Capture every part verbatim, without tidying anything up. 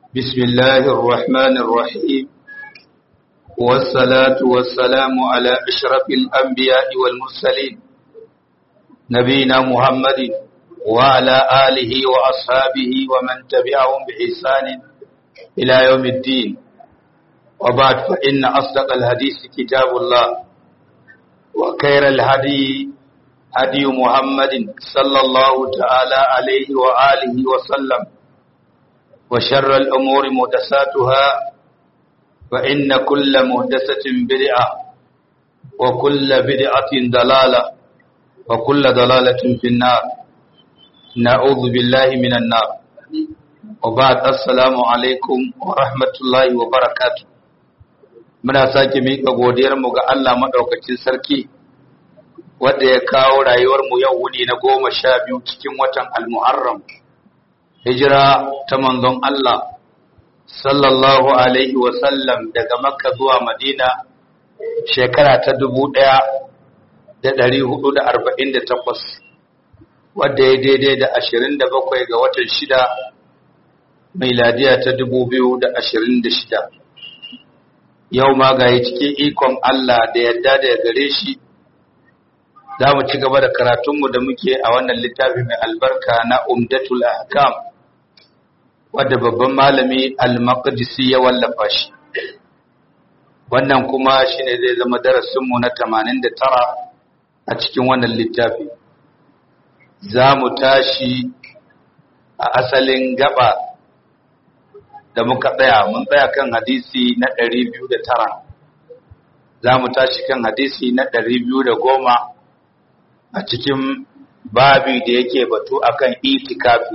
بسم الله الرحمن الرحيم والصلاة والسلام على أشرف الأنبياء والمرسلين نبينا محمد وعلى آله وأصحابه ومن تبعهم بإحسان إلى يوم الدين وبعد فإن أصدق الحديث كتاب الله وخير الهدي هدي محمد صلى الله تعالى عليه وآله وسلم وشر الأمور محدثاتها فإن كل محدثة بدعة وكل بدعة ضلالة وكل ضلالة في النار نعوذ بالله من النار وبعد السلام عليكم ورحمة الله وبركاته muna sake miƙa godiyarmu ga Allah maɗaukacin sarki wanda ya kawo rayuwarmu yau wuni na goma sha biyu cikin watan al-Muharram hijira ta manzon Allah sallallahu alaihi wasallam daga Makka zuwa Madina shekara ta dubu ɗaya da ɗari hudu da arba'in da takwas wadda ya daidai da ashirin da bakwai ga watan shida miladiya ta dubu biyu da ashirin da shida yau ma ga yi cikin ikon Allah da yadda da ya gare shi za mu ci gaba da karatunmu da muke a wannan littafi mai albarka na Umdatul Ahkam wadda babban malami Al-Maqdisi ya wallafa shi wannan kuma shine zai zama darasinmu na tamanin da tara a cikin wannan littafi za mu tashi a asalin gaba da muka tsaya mun tsaya kan hadisi na ɗari biyu da tara za mu tashi kan hadisi na ɗari biyu da goma a cikin babi da yake batu akan itikafi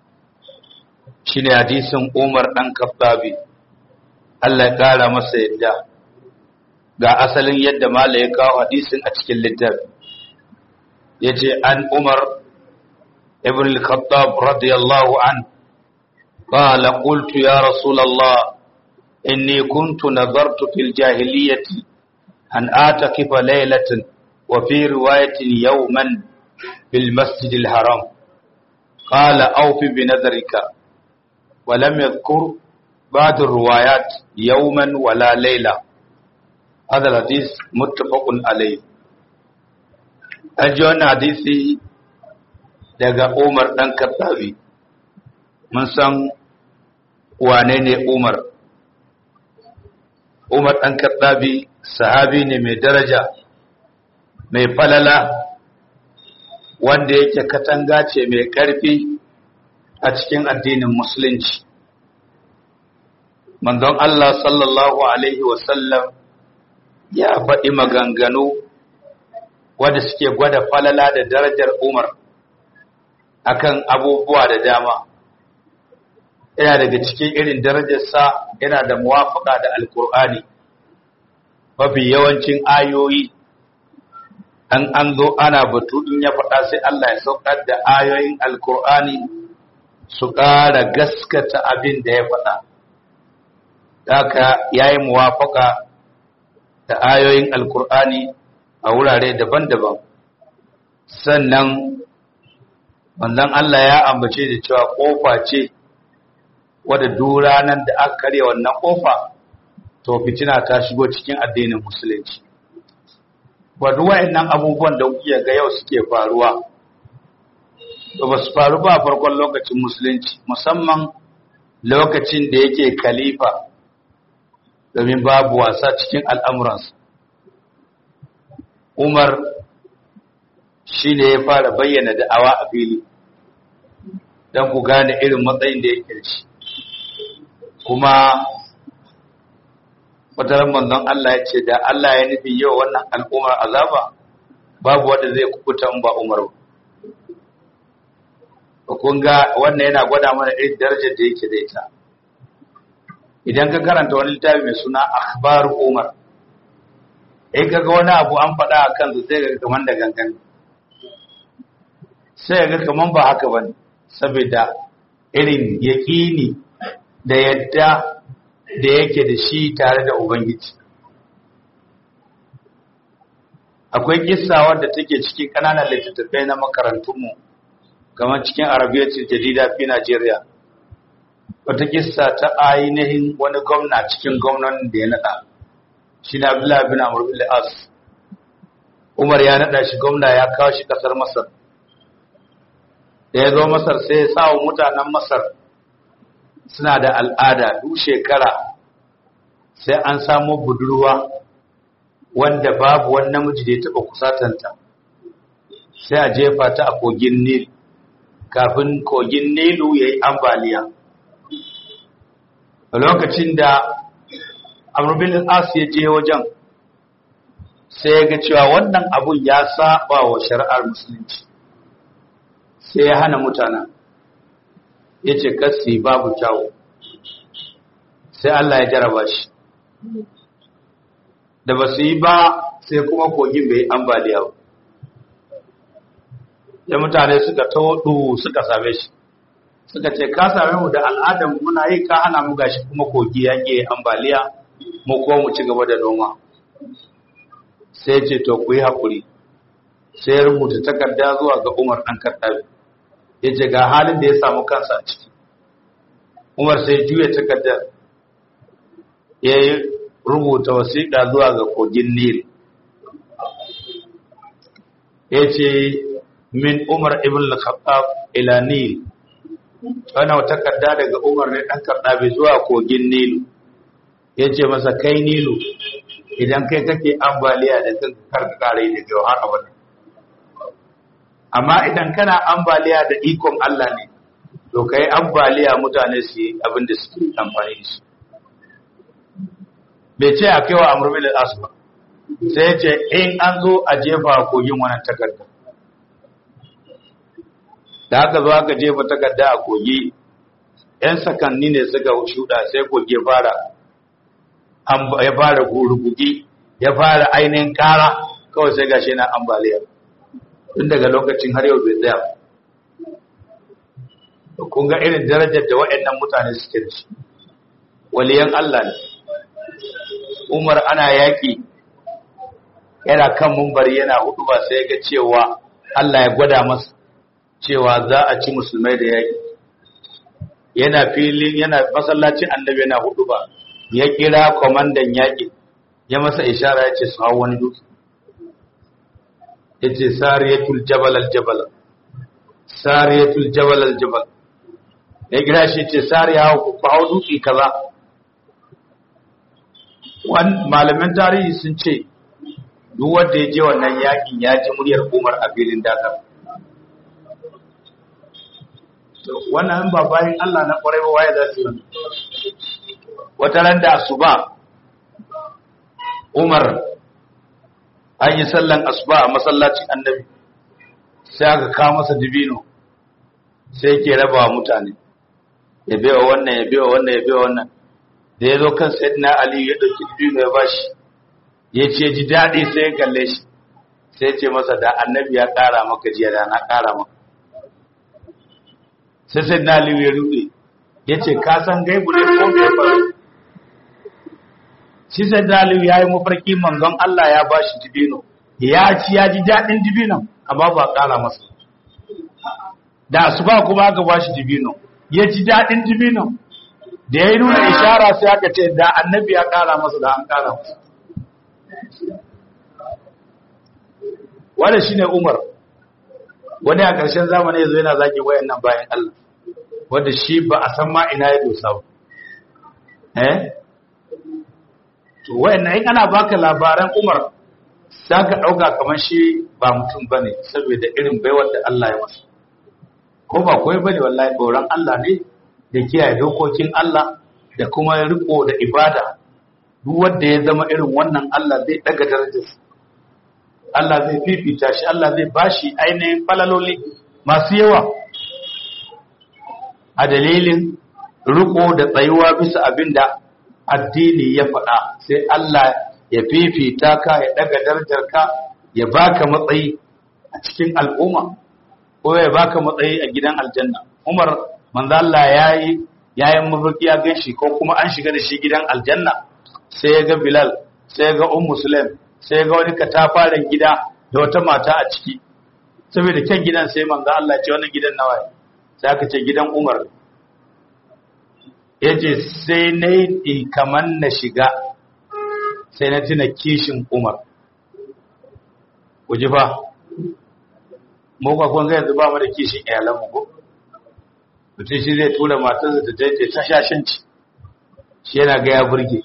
shine hadisin Umar dan Khattabi Allah ya kara masa yadda ga asalin yadda mala ya kawo hadisin a cikin littafi yace an Umar ibn al-Khattab radiyallahu anhu قال قلت يا رسول الله إني كنت نظرت في الجاهلية أن أعتكف ليلة وفي رواية يوما في المسجد الحرام قال أوف بنذرك ولم يذكر بعض الروايات يوما ولا ليلة هذا الحديث متفق عليه أجون حديثي daga Umar dan Khattabi mun san wane ne Umar Umar dan Khattabi sahabi ne mai daraja mai falala wanda yake katanga ce mai ƙarfi a cikin addinin musulunci manzon Allah sallallahu alaihi wasallam ya faɗi maganganu wanda suke gwada falala da darajar Umar akan abubuwa da dama yana daga cikin irin darajarsa yana da muwafaka da alkur'ani mafi yawancin ayoyi an an zo ana batu in ya faɗa sai Allah ya saukar da ayoyin alkur'ani su ƙara gaskata abin da ya faɗa haka yayi muwafaka da ayoyin alkur'ani a wurare daban-daban sannan wannan Allah ya ambace da cewa kofa ce wadda dura nan da aka karya wannan kofa to fitina ta shigo cikin addinin musulunci wadda wa'annan abubuwan da kuke ga yau suke faruwa to ba su faru ba a farkon lokacin musulunci musamman lokacin da yake khalifa domin babu wasa cikin al'amuransa Umar shi ne ya fara bayyana da'awa a fili don ku gane irin matsayin da yake da shi kuma wataran manzon Allah ya ce da Allah ya nufi yau wannan al'ummar azaba babu wanda zai kukuta ba Umar ba kun ga wannan yana gwada mana irin darajar da yake da ita idan ka karanta wani littafi mai suna akhbar Umar eh kaga wani abu an faɗa a kansa sai ga kaman da gangan sai ga kaman ba haka bane saboda irin yaqini da yadda da yake da shi tare da Ubangiji. Akwai kissa wadda take cikin ƙananan littattafai na makarantunmu, kamar cikin Arabiyatul Jadida fi Najeriya. wata kissa ta ainihin wani gwamna cikin gwamnan da ya nada shi na Abdullah bin Amr bin As. Umar ya nada shi gwamna ya kawo shi kasar Masar. Da ya zo Masar sai ya sa mutanen Masar suna da al'ada duk shekara sai an samu budurwa wanda babu wani namiji da ya taɓa kusatanta sai a jefa ta a kogin Nil kafin kogin Nilu ya yi ambaliya. A lokacin da Amr bin As ya je wajen sai ya ga cewa wannan abun ya saba wa shari'ar musulunci sai ya hana mutanen ya ce kasi babu kyawu sai Allah ya jaraba shi da ba su yi ba sai kuma kogin bai ambaliya ba ya mutane suka tawadu suka same shi suka ce ka same mu da al'adar muna yi ka hana mu gashi kuma kogi ya ke ambaliya mu kuma mu ci gaba da noma sai ce to ku yi haƙuri sai ya rubuta takarda zuwa ga Umar ɗan Khattabi ya ce ga halin da ya samu kansa a ciki. Umar sai juya takardar ya yi rubuta wasiƙa zuwa ga kogin Nil ya ce min Umar ibn al-Khattab ila Nil, wannan takarda daga Umar ne ɗan Khattabi zuwa kogin Nilu ya ce masa kai Nilu idan kai kake ambaliya da kan karkare da jau har abada, amma idan kana ambaliya da ikon Allah ne to kai ambaliya mutane su yi abin da suke amfani da shi. Bai ce a kai wa Amr bin al-As ba sai ce in an zo a jefa kogin wannan takarda. Da haka zo aka jefa takarda a kogi yan sakanni ne suka shuɗa sai kogi fara ya fara gurgugi ya fara ainihin kara kawai sai gashi na ambaliya tun daga lokacin har yau bai tsaya. Kun ga irin darajar da waɗannan mutane suke da shi, waliyan Allah ne. Umar ana yaƙi yana kan mumbari yana hudu ba sai ga cewa Allah ya gwada masa cewa za a ci musulmai da yaƙi. Yana filin yana masallacin annabi yana hudu ba ya kira kwamandan yaƙi ya masa ishara ya ce su hau wani dutse ya ce sariyatul jabal aljabal sariyatul jabal aljabal ya kira shi ce sariya ku hau dutse kaza. Malamin tarihi sun ce duk wanda ya je wannan yaƙin ya ji muryar Umar a filin dakar. Wannan ba bayan Allah na ƙwarai ba waye za su yi wata ran da asuba Umar an yi sallan asuba a masallacin annabi sai aka kawo masa dibino sai yake raba wa mutane ya bewa wannan ya bewa wannan ya bewa wannan da ya zo kan sayyidina Ali ya dauki dibino ya bashi ya ce ji daɗi sai ya kalle shi sai ya ce masa da annabi ya ƙara maka jiya da na ƙara maka. Sai sayyidina Ali ya rude ya ce ka san gaibu ne ko bai faru. Shi sai Dalilu ya yi mafarki manzon Allah ya ba shi dibino, ya ci ya ji daɗin dibinon, amma ba ƙara masa. Da su ba kuma aka ba shi dibino, ya ji daɗin dibino, da ya yi nuna ishara sai aka ce da annabi ya ƙara masa da an ƙara masa. Wanda shi ne Umar, wani a ƙarshen zamani ya zo yana zaki wayan nan bayan Allah, wanda shi ba a san ma ina ya dosa ba. Eh? To wayannan in ana baka labaran Umar saka dauka kamar shi ba mutum bane saboda irin baiwar da Allah ya masa. Ko ba koyi bane wallahi tsoron Allah ne da kiyaye dokokin Allah da kuma riko da ibada. Duk wanda ya zama irin wannan Allah zai daga darajarsa. Allah zai fifita shi, Allah zai bashi ainihin falaloli masu yawa a dalilin riko da tsayuwa bisa abinda addini ya faɗa, sai Allah ya fifita ka ya daga darajarka ya baka matsayi a cikin al'umma ko ya baka matsayi a gidan aljanna. Umar manzo Allah yayi yayin mafarki ya ganshi ko kuma an shiga da shi gidan aljanna sai ya ga Bilal, sai ya ga Ummu Sulaim, sai ya ga wani katafaren gida da wata mata a ciki. Saboda kyan gidan sai manzo Allah ya ce wannan gidan nawa? Sai aka ce gidan Umar. yace sai na yi kaman na shiga sai na tuna kishin Umar ku ji fa mu ka kun ga yanzu ba mu da kishin iyalan mu ko mutum shi zai tura matarsa ta je ta shashanci shi yana ga ya burge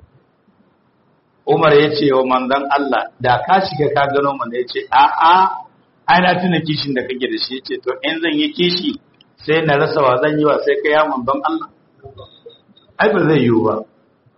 Umar ya ce wa manzon Allah da ka shiga ka gano mana ya ce a a ai na tuna kishin da kake da shi ya ce to in zan yi kishi sai na rasa wa zan yi wa sai kai ya manzon Allah ai ba zai yiwu ba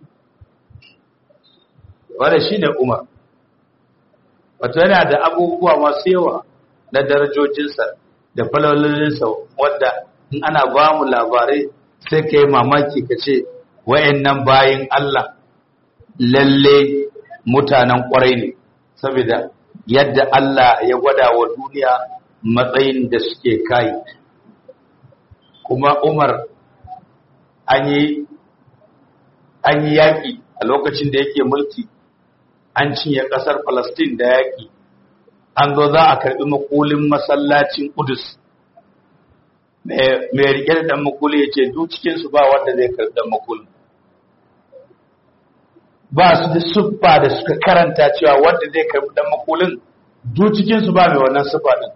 wanda shi ne Umar wato yana da abubuwa masu yawa na darajojinsa da falalolinsa wadda in ana ba mu labarai sai ka yi mamaki ka ce wa'annan bayin Allah lalle mutanen ƙwarai ne saboda yadda Allah ya gwada wa duniya matsayin da suke kai kuma Umar an yi an yi yaƙi a lokacin da yake mulki an cinye ƙasar Palestine da yaƙi an zo za a karɓi makulin masallacin Qudus mai rike da ɗan makuli ya ce duk cikinsu ba wanda zai karɓi ɗan makuli ba su da siffa da suka karanta cewa wanda zai karɓi ɗan makulin duk cikinsu ba mai wannan siffa ɗin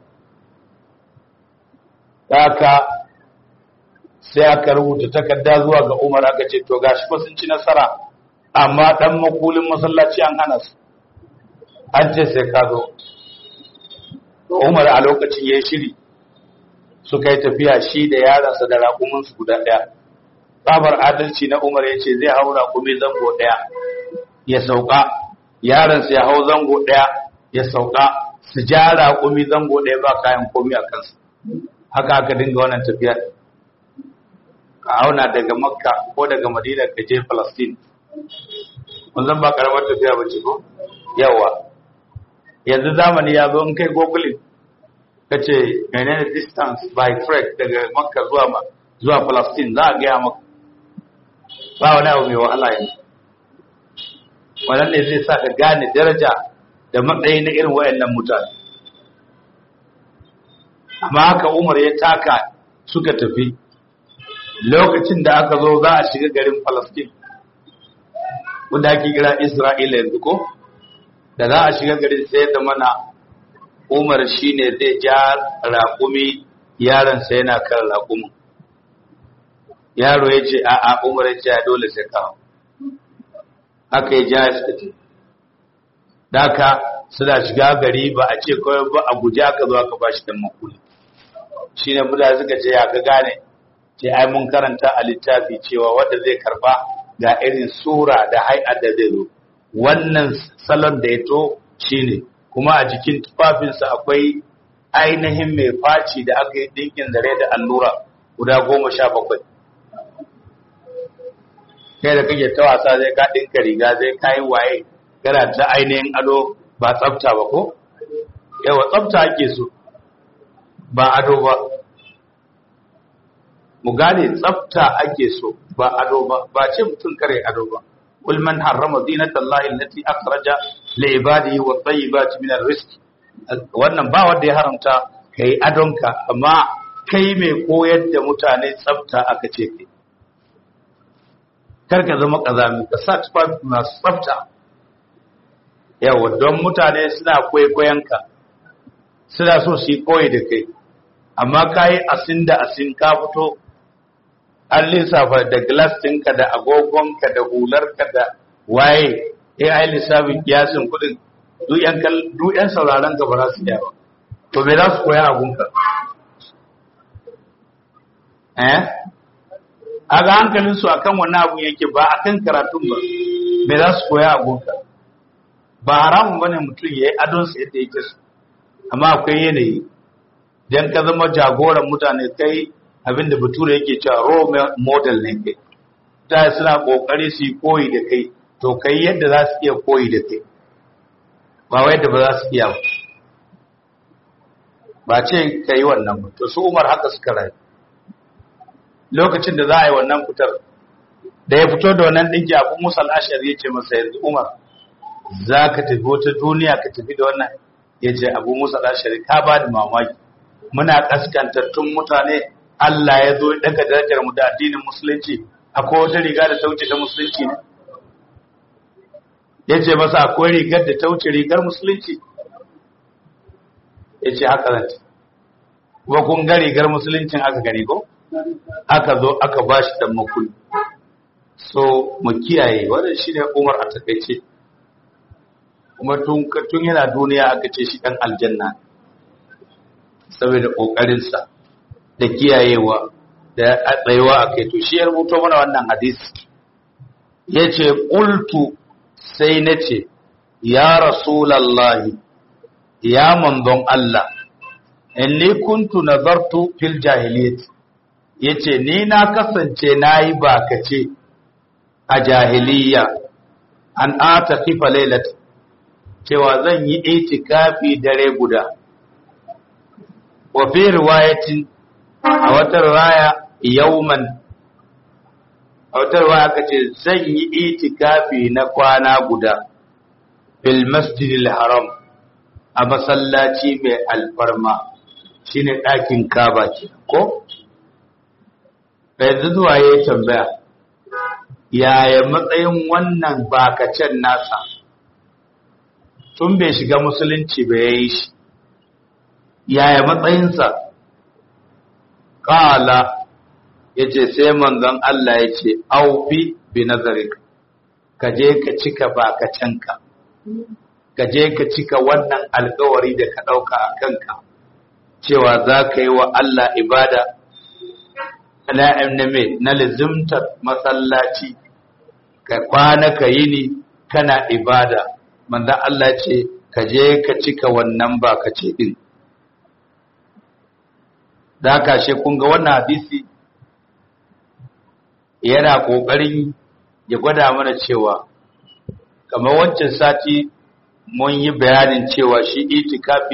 haka sai aka rubuta takarda zuwa ga Umar aka ce to gashi fa sun ci nasara amma ɗan makulin masallaci an hana su an ce sai ka zo Umar a lokacin ya yi shiri suka yi tafiya shi da yaransa da raƙuminsu guda ɗaya. Tsabar adalci na Umar ya ce zai hau raƙumi zango ɗaya ya sauka, yaransa ya hau zango ɗaya ya sauka, su ja raƙumi zango ɗaya ba kayan komi a kansu. Haka aka dinga wannan tafiya. Ka auna daga Makka ko daga Madina ka je Palestine. Wanzan ba ƙaramar tafiya ba ce ko? Yawa. Yanzu zamani ya zo in kai Google ka ce menene distance by freight daga Makka zuwa zuwa Palestine za a gaya maka ba wani abu mai wahala yanzu wannan ne zai sa ka gane daraja da matsayi na irin wayannan mutane amma haka Umar ya taka suka tafi lokacin da aka zo za a shiga garin Palestine wanda ake kira Isra'ila yanzu ko da za a shiga garin sai da mana Umar shi ne zai ja raƙumi yaronsa yana kan raƙumin. Yaro ya ce, a'a, Umar ya ce, ya dole sai kawo. Haka ya ja suka ce. Daka suna shiga gari ba a ce kawai ba a guji aka zo aka ba shi dan makuli. Shi ne buda suka ce, ya ka gane, ce, ai mun karanta a littafi cewa wanda zai karba ga irin sura da hai'ar da zai zo. Wannan salon da ya to shi ne. Kuma a jikin tufafinsa akwai ainihin mai faci da aka yi dinkin zare da allura guda goma sha bakwai. Kai da kake ta wasa zai ka ɗinka riga zai kayi waye gara ta ainihin ado ba tsafta ba ko? Yawa tsafta ake so ba ado ba. Mu gane tsafta ake so ba ado ba, ba ce mutum kare ado ba. قل من حرم زينة الله التي أخرج لعباده والطيبات من الرزق wannan ba wanda ya haramta kai adonka amma kai mai koyar da mutane tsafta aka ce kai karka zama kazami ka sa tufafi masu tsafta yawa don mutane suna kwaikwayonka suna so su yi koyi da kai amma kayi asin da asin ka fito an lissafa da glass ɗinka da agogonka da hularka da waye ya yi lissafin kiyasin kuɗin duk ‘yan sauraron ka ba za su yawa to me za su koya agunka eh a ga hankalinsu a kan wani abun yake ba a kan karatun ba me za su koya agunka ba haramun bane mutum ya yi adonsa yadda yake su amma akwai yanayi don ka zama jagoran mutane kai abinda bature yake cewa role model ne kai ta suna kokari su yi koyi da kai to kai yadda za su iya koyi da kai ba wai da ba za su iya ba ce ka yi wannan ba to su Umar haka suka rayu lokacin da za a yi wannan fitar da ya fito da wannan ɗinki Abu Musa al-Ash'ari ya ce masa yanzu Umar za ka tafi wata duniya ka tafi da wannan ya ce Abu Musa al-Ash'ari ka ba da mamaki muna kaskantattun mutane Allah ya zo daga darajar mu da addinin musulunci akwai wata riga da ta wuce ta musulunci ne ya ce masa akwai rigar da ta wuce rigar musulunci ya ce haka zance kuma kun ga rigar musuluncin aka gani ko aka zo aka ba shi dan makul so mu kiyaye wannan shi ne Umar a takaice kuma tun yana duniya aka ce shi dan aljanna saboda kokarinsa da kiyayewa da tsayuwa a kai to shi ya rubuto mana wannan hadisi yace qultu sai nace ya rasulullahi ya manzon Allah inni kuntu nazartu fil jahiliyyah yace ni na kasance nayi bakace a jahiliya an ataqifa lailat cewa zan yi itikafi dare guda wa fi riwayatin a wata riwaya yawman a wata riwaya kace zan yi itikafi na kwana guda fil masjidil haram a masallaci mai alfarma shine ɗakin Kaaba ke ko yanzu zuwa ya tambaya yaya matsayin wannan bakacen nasa tun bai shiga musulunci ba yayi shi yaya matsayinsa qala yace sai manzon Allah yace aufi bi nazarik ka je ka cika bakacenka ka je ka cika wannan alƙawari da ka dauka a kanka cewa za ka yi wa Allah ibada na anname na lazimtar masallaci ka kwana ka yi ni kana ibada manzon Allah ce ka je ka cika wannan bakace din da haka she kun ga wannan hadisi yana kokarin ya gwada mana cewa kamar wancan sati mun yi bayanin cewa shi itikafi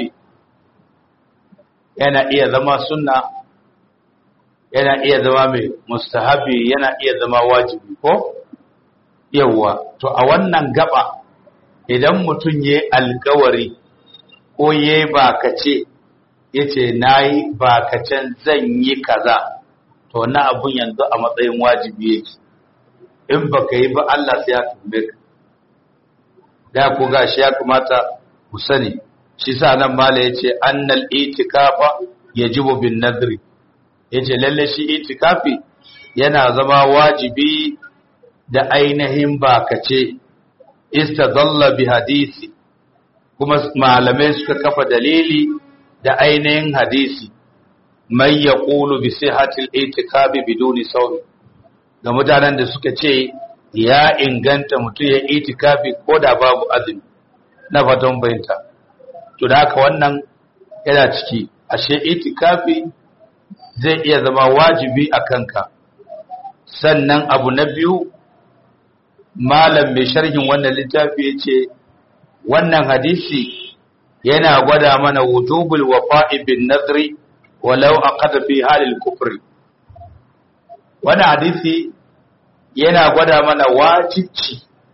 yana iya zama sunna yana iya zama mai mustahabi yana iya zama wajibi ko yawa to a wannan gaba idan mutum yayi alkawari ko yayi bakace yace nayi bakacen zan yi kaza to wannan abun yanzu a matsayin wajibi yake in baka yi ba Allah sai ya tumbe ka da ku gashi ya kamata ku sani shi sa nan mala yace annal itikafa yajibu bin nadri yace lalle shi itikafi yana zama wajibi da ainihin bakace istadalla bi hadisi kuma malamai suka kafa dalili da ainihin hadisi mai yaqulu bi sihhatil itikafi biduni sawmi ga mutanen da suka ce ya inganta mutum ya itikafi ko da babu azumi na fatan bayanta to da haka wannan yana ciki ashe itikafi zai iya zama wajibi a kanka sannan abu na biyu malam mai sharhin wannan littafi yace wannan hadisi yana gwada mana wujubul wafa'i bin nadri walau aqada fi halil kufri wannan hadisi yana gwada mana wajibci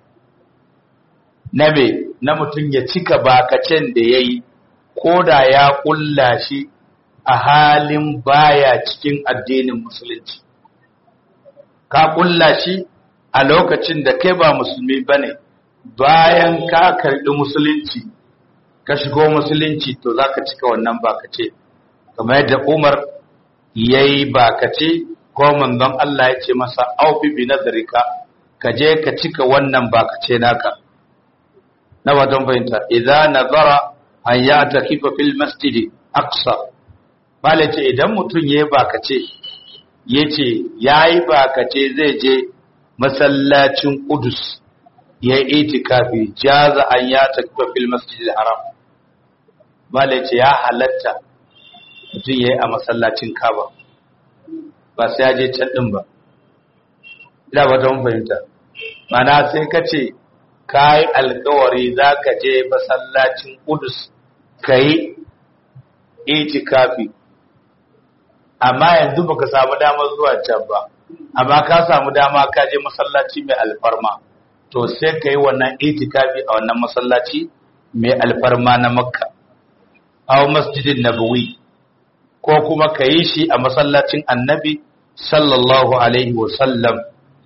na me na mutum ya cika bakacen da yayi koda ya kulla shi a halin baya cikin addinin musulunci ka kulla shi a lokacin da kai ba musulmi bane bayan ka karbi musulunci ka shigo musulunci to zaka cika wannan bakace kamar yadda Umar yayi bakace ko manzon Allah ya ce masa aufi bi nazarika ka je ka cika wannan bakace naka na wajen fahimta idza nazara an ya'takifa fil masjid aqsa bale ce idan mutun yayi bakace yace yayi bakace zai je masallacin Qudus yayi itikafi jaza an ya'takifa fil masjid al-haram bale ce ya halatta mutun yayi a masallacin Kaaba ba sai ya je can din ba ina ba ta fahimta mana sai ka ce kai alƙawari zaka je masallacin Qudus kai itikafi amma yanzu baka samu damar zuwa can ba amma ka samu dama ka je masallaci mai alfarma to sai kai wannan itikafi a wannan masallaci mai alfarma na Makka aw masjidin nabawi ko kuma ka yi shi a masallacin annabi sallallahu alaihi wasallam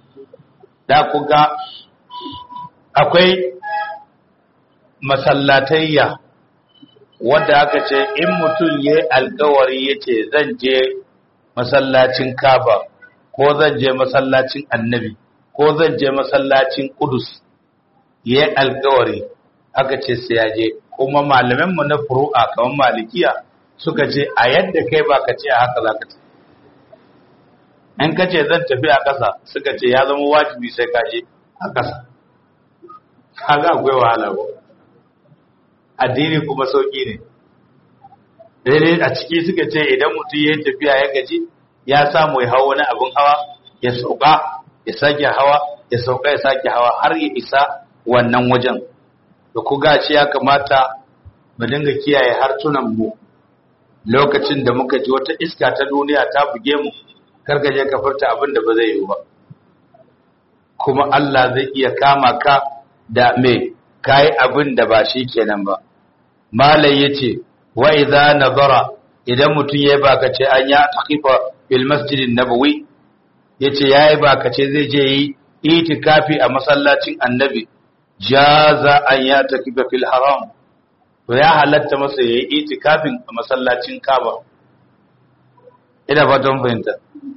da kuga akwai masallatayya wanda aka ce in mutum ya yi alkawari ya ce zan je masallacin Kaaba ko zan je masallacin Annabi ko zan je masallacin Qudus ya yi alkawari aka ce sai ya je, kuma malamanmu na furu'a kamar malikiya suka ce a yadda kai ba ka ce a haka za ka ce, in ka ce zan tafi a ƙasa suka ce ya zama wajibi sai ka je a ƙasa. Haka akwai wahala ba, addini kuma sauƙi ne. Daidai a ciki suka ce idan mutum ya yi tafiya ya gaji ya samu ya hau wani abin hawa ya sauka ya sake hawa ya sauka ya sake hawa har ya isa wannan wajen. Da ku gaci ya kamata mu dinga kiyaye hartunan mu lokacin da muka ji wata iska ta duniya ta buge mu, karka je ka furta abin da ba zai yi ba, kuma Allah zai iya kama ka da me kai abin da ba shi kenan ba. Malai yace wa idza nazara, idan mutun yayi baka ce an ya taqifa fil masjidin nabawi, yace yayi baka ce zai je yi itikafi a masallacin Annabi, jaza an ya taqifa fil haram, to ya halatta masa yayi itikafin a masallacin Kaaba. Ina fatan fahimta.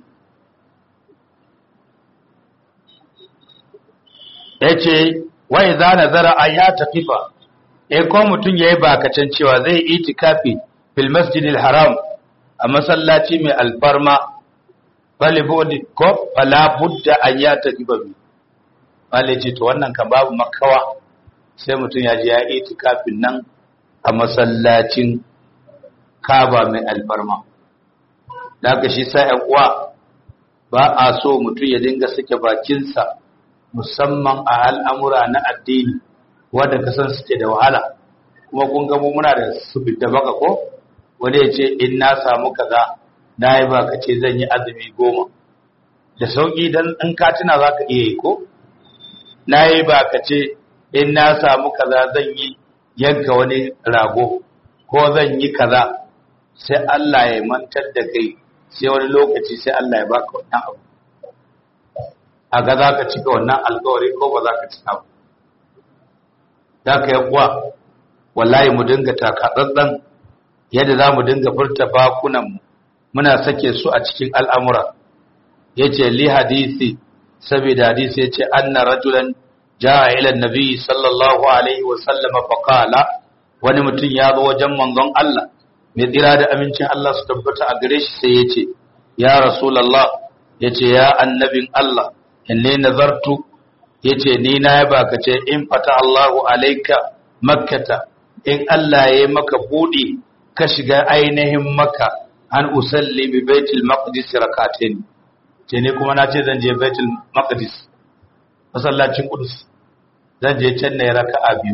Yace wa idza nazara an ya taqifa, eh ko mutun yayi bakacin cewa zai itikafi fil masjidil haram a masallaci mai alfarma, falibudi ko fala budda an ya taqifa bi, wale ce to wannan kan babu makawa sai mutun ya je ya itikafin nan a masallacin Kaaba mai alfarma. Daga shi sai ɗan uwa ba a so mutun ya dinga sake bakinsa musamman a al'amura na addini wadda kasan suke da wahala, kuma kun gamo muna da su da baka ko wanda ya ce in na samu kaza na yi baka ce zan yi azumi goma da sauƙi don in katina za ka iya yi ko na yi baka ce in na samu kaza zan yi yanka wani rago ko zan yi kaza, sai Allah ya mantar da kai sai wani lokaci sai Allah ya baka wannan abu, a ga za ka cika wannan alkawari ko ba za ka cika ba. Da ka yakuwa wallahi mu dinga takatsantsan yadda za mu dinga furta bakunanmu muna sake su a cikin al'amura. Ya ce li hadisi, saboda hadisi ya ce anna rajulan ja'a ila nabi sallallahu alaihi wasallama faƙala, wani mutum ya zo wajen manzon Allah mai tsira da amincin Allah su tabbata a gare shi sai ya ce ya rasulallah, ya ce ya annabin Allah, inni nazartu, yace ni na yaba ka ce in fata Allahu alaika makkata, in Allah ya maka budi ka shiga ainihin makka, an usalli bi baitul maqdis rakatain, ce ne kuma na ce zan je baitul maqdis masallacin Qudus, zan je can ne raka'a biyu.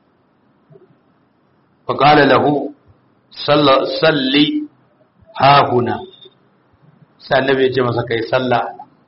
fa qala lahu salli ha huna, sai annabi ya ce masa kai sallah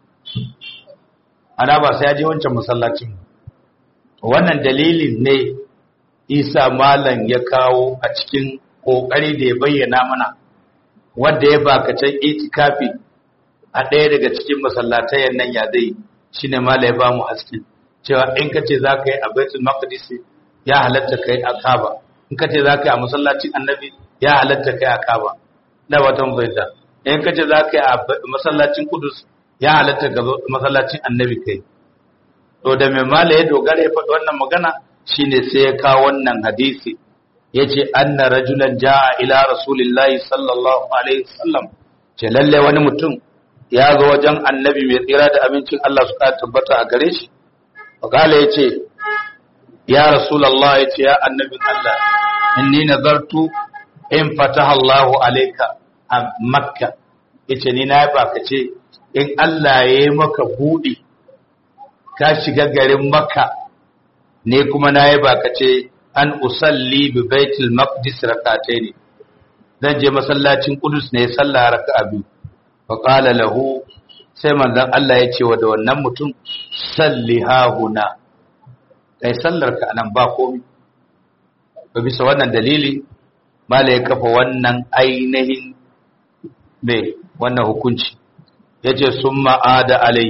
ana ba sai ya je wancan masallacin. Wannan dalilin ne isa malam ya kawo a cikin kokari da ya bayyana mana wanda ya baka can itikafi a ɗaya daga cikin masallatayen nan ya zai, shine malam ya ba mu haske cewa in ka ce za ka yi a Baitul Maqdis ya halatta kai a Kaaba, in ka ce za ka yi a masallacin Annabi ya halatta kai a Kaaba, da watan bayyana. In ka ce za ka yi a masallacin Qudus ya halatta ga masallacin Annabi kai. To da mai mala ya dogara ya faɗi wannan magana shine sai ya kawo wannan hadisi, yace anna rajulan jaa ila rasulillahi sallallahu alaihi wasallam, ce lalle wani mutum ya zo wajen Annabi mai tsira da amincin Allah su ka tabbata a gare shi. Wakala yace ya rasulullah, yace ya annabin Allah, inni nazartu in fataha Allahu alayka a Makka, yace ni na ba ka ce in Allah ya yi maka buɗi ka shiga garin Makka, ne kuma na yi baka ce an usalli bi baitul maqdis rak'atayn, zan je masallacin Qudus ne sallah raka'a biyu. Fa qala lahu, sai manzon Allah ya ce wa da wannan mutum salli ha huna, kai sallar ka anan ba komai. Ba bisa wannan dalili mala ya kafa wannan ainihin mai wannan hukunci. Yace sun ma'ada alai,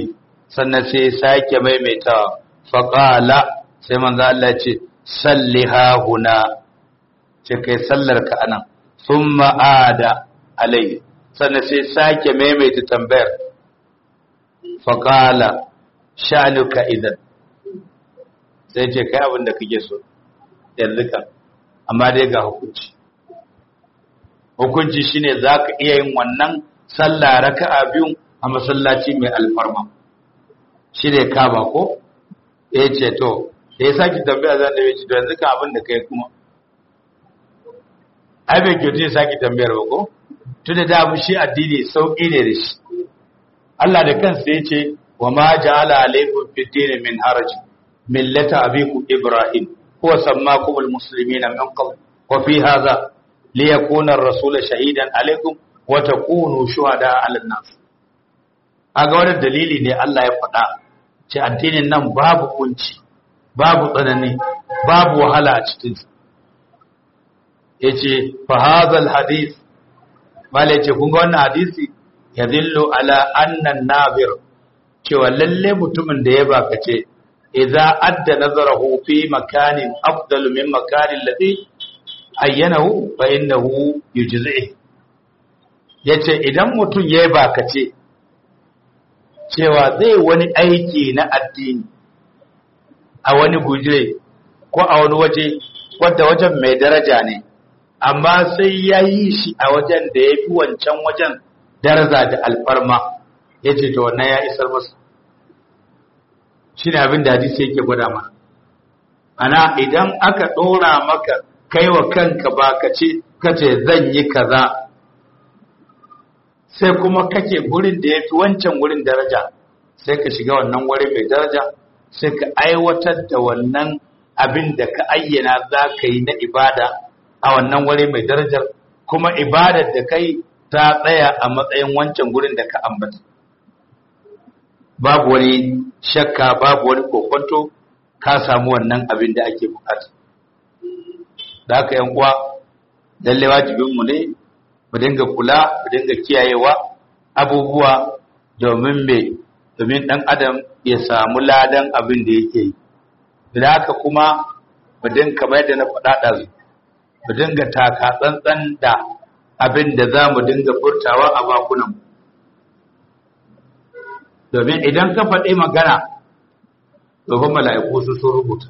sannan sai sake maimaitawa faqala sai manzo Allah ya ce salliha huna ce kai sallar ka anan thumma ada alai sannan sai sake maimaita tambayar faqala sha'nuka idan sai ce kai abin da kake so yanzu ka amma dai ga hukunci hukunci shine zaka iya yin wannan sallah raka'a biyu a masallaci mai alfarma shine kaba ko eh ce to da ya saki tambaya zan da yace to yanzu ka abin da kai kuma ai bai kyautu ya saki tambayar ba ko tunda da abu shi addini sauki ne da shi Allah da kansa yace wa ma ja'ala alaykum fid din min haraj millata abikum ibrahim huwa sammakum almuslimina min qabl wa fi hadha liyakuna ar-rasulu shahidan alaykum wa takunu shuhada 'ala an-nas aga wannan dalili ne Allah ya faɗa ce addinin nan babu kunci babu tsanani babu wahala a cikin sa yace fa hadha al-hadith bale ce kun ga wannan hadisi yadillu ala anna an-nabir cewa lalle mutumin da ya baka ce idza adda nazarahu fi makanin afdalu min makanin ladhi ayyanahu fa innahu yujzi'i yace idan mutum ya baka ce cewa zai wani aiki na addini a wani gujire ko a wani waje wanda wajen mai daraja ne amma sai ya yi shi a wajen da ya fi wancan wajen daraja da alfarma yace to wannan ya isar masa shine abin da hadisi yake gwada mana ana idan aka dora maka kaiwa kanka ba ka ce kace zan yi kaza sai kuma kake gurin da yafi wancan gurin daraja sai ka shiga wannan wuri mai daraja sai ka aiwatar da wannan abin da ka ayyana za ka yi na ibada a wannan wuri mai darajar kuma ibadar da kai ta tsaya a matsayin wancan gurin da ka ambata babu wani shakka babu wani kokonto ka samu wannan abin da ake bukata da haka yan uwa lalle wajibin mu ne mu dinga kula mu dinga kiyayewa abubuwa domin me domin dan adam ya samu ladan abin da yake yi da haka kuma mu dinga kamar yadda na faɗa da mu dinga taka tsantsan da abin da za mu dinga furtawa a bakunan mu domin idan ka faɗi magana domin mala'iku su sun rubuta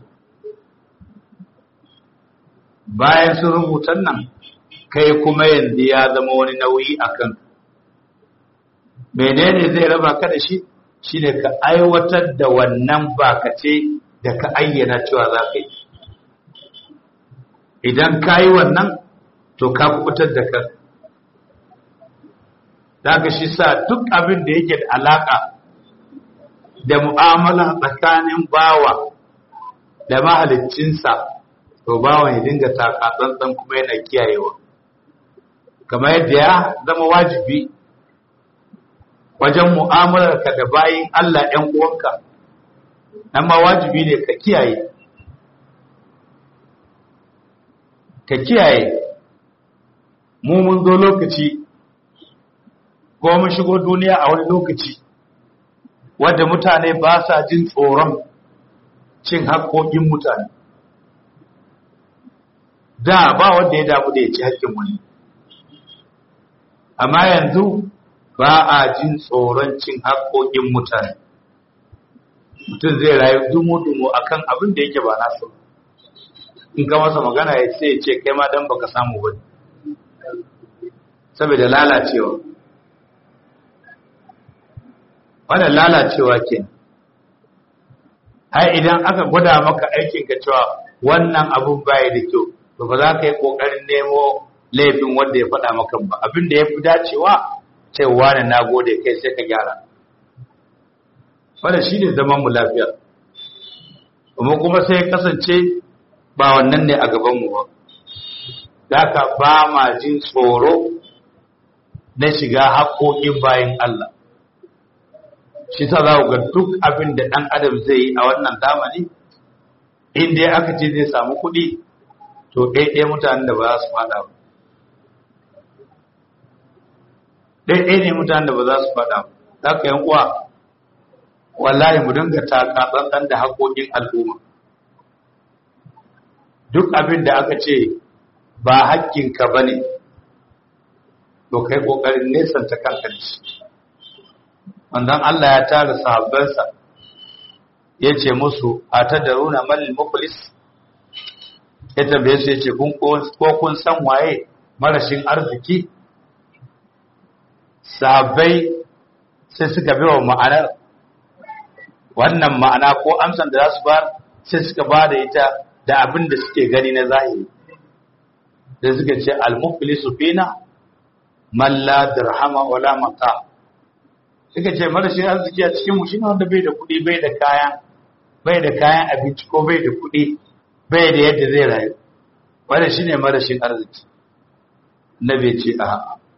bayan sun rubutan nan kai kuma yanzu ya zama wani nauyi a kan menene zai raba ka da shi shine ka aiwatar da wannan bakace da ka ayyana cewa za ka yi idan ka yi wannan to ka kubutar da ka daga shi sa duk abin da yake da alaka da mu'amala tsakanin bawa da mahaliccinsa to bawan ya dinga taka tsantsan kuma yana kiyayewa kamar yadda ya zama wajibi wajen mu'amalarka da bayin Allah ɗan uwanka nan ma wajibi ne ka kiyaye ka kiyaye mu mun zo lokaci ko mun shigo duniya a wani lokaci wadda mutane ba sa jin tsoron cin haƙoƙin mutane da ba wanda ya damu da ya ci haƙƙin wani amma yanzu ba a jin tsoron cin haƙoƙin mutane mutum zai rayu dumu-dumu akan abin da yake ba nasu in ka masa magana ya sai ya ce kai ma dan baka samu ba saboda lalacewa wannan lalacewa ke ai idan aka gwada maka aikin ka cewa wannan abun baya da kyau to ba za ka yi kokarin nemo laifin wanda ya faɗa maka ba abin da ya fi dacewa cewa ne na gode kai sai ka gyara wannan shi ne zaman mu lafiya kuma kuma sai kasance ba wannan ne a gaban mu ba da ba ma jin tsoro na shiga haƙoƙin bayan Allah shi ta za ga duk abin da ɗan adam zai yi a wannan zamani in dai aka ce zai samu kuɗi to ɗaiɗaya mutanen da ba za su faɗa ba ɗaiɗaya ne mutanen da ba za su faɗa ba za ka yan uwa wallahi mu dinga taka tsantsan da haƙoƙin al'umma. Duk abin da aka ce ba haƙƙinka ba ne, to kai ƙoƙarin nesanta kanka da shi. Wannan Allah ya tara sahabbansa ya ce musu, a ta da runa malin mukulis, ya tambaye su ya ce, ko kun san waye marashin arziki? Sahabbai sai suka bi wa ma'anar wannan ma'ana ko amsan da za su ba sai suka ba da ita da abin da suke gani na zahiri. Da suka ce al-muflisu fina man la dirhama wala mata. Suka ce marashin arziki a cikin mu shine wanda bai da kuɗi, bai da kaya, bai da kayan abinci ko bai da kuɗi, bai da yadda zai rayu. Wannan shine marashin arziki. Nabi ce a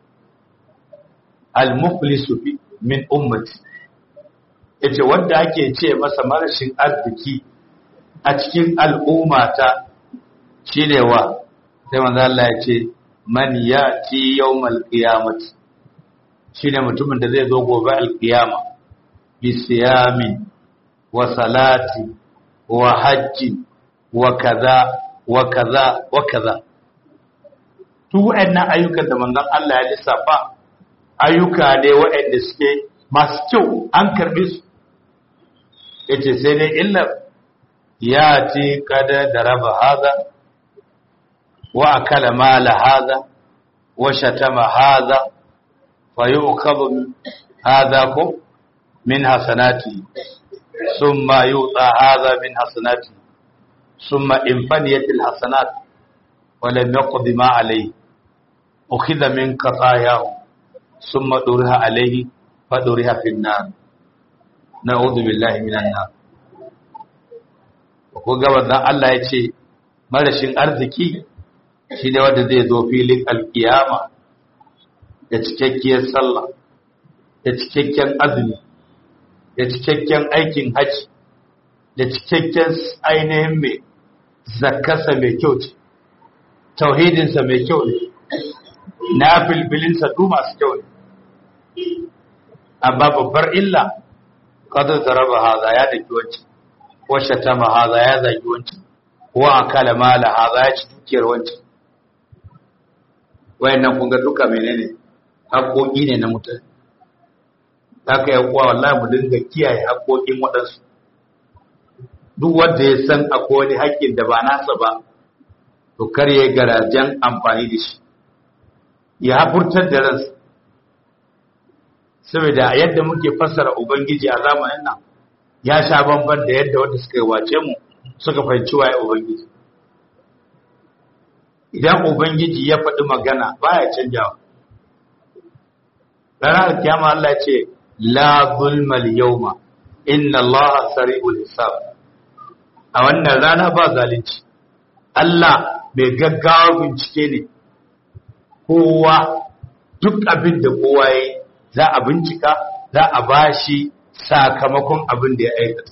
al-muflisu min ummati, yace wanda ake ce masa marashin arziki a cikin al'ummata shine wa, sai manzo Allah ya ce man yati yawmal qiyamati, shine mutumin da zai zo gobe alqiyama bi siyami wa salati wa hajji wa kaza wa kaza wa kaza. Duk waɗannan ayyukan da manzon Allah ya lissafa ayyuka ne waɗanda suke masu kyau, an karɓi su. Yace sai dai illar ya ce kada da raba haza wa akala mala haza wa shatama haza fa yu'khadhu haza ko min hasanati summa yu'ta haza min hasanati summa in faniyat al hasanat wa lam yaqdi ma alayhi ukhidha min qatayahu summa duriha alayhi fa duriha fi an-nar. Na'udhu billahi minan nar. Ko ga wannan Allah ya ce marashin arziki shi ne wanda zai zo filin alkiyama da cikakkiyar sallah, da cikakken azumi, da cikakken aikin haji, da cikakken ainihin mai zakarsa mai kyau ce, tauhidinsa mai kyau ne, na filfilinsa du masu kyau ne. Amma babbar illa kada da raba haza ya daki wancan, wa shatama haza ya zagi wancan, wa akala mala haza ya ci dukiyar wancan. Wayannan kun ga duka menene haƙoƙi ne na mutane. Haka ya kuwa wallahi mu dinga kiyaye haƙoƙin waɗansu. Duk wanda ya san akwai wani haƙƙin da ba nasa ba, to kar ya garajen amfani da shi, ya hafurtar da ransa. Saboda yadda muke fassara Ubangiji a zamanin nan ya sha bamban da yadda wanda suka yi wace mu suka fahimci waye Ubangiji. Idan Ubangiji ya faɗi magana baya canjawa. Ranar kiyama Allah ce la zulmal yawma inna Allah sari'ul hisab. A wannan rana ba zalunci. Allah mai gaggawa bincike ne. Kowa duk abin da kowa yayi za a bincika, za a bashi sakamakon abin da ya aikata.